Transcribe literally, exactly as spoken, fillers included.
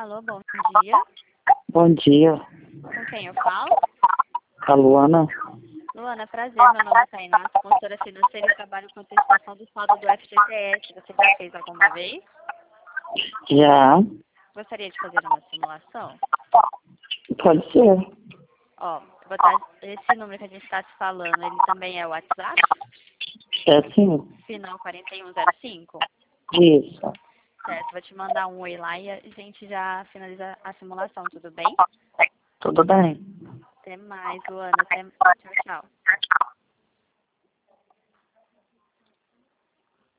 Alô, bom dia. Bom dia, Com quem eu falo? a Luana. Luana, prazer. Meu nome é Tainá, sou consultora financeira e trabalho com antecipação do saldo do F G T S. Você já fez alguma vez? Já, Gostaria de fazer uma simulação? pode ser. Ó, vou botar esse número que a gente está se falando, ele também é o WhatsApp? É sim, Final quarenta e um zero cinco? isso. Certo, vou te mandar um oi lá e a gente já finaliza a simulação, tudo bem? Tudo bem. Até mais, Luana. Até... Tchau, tchau.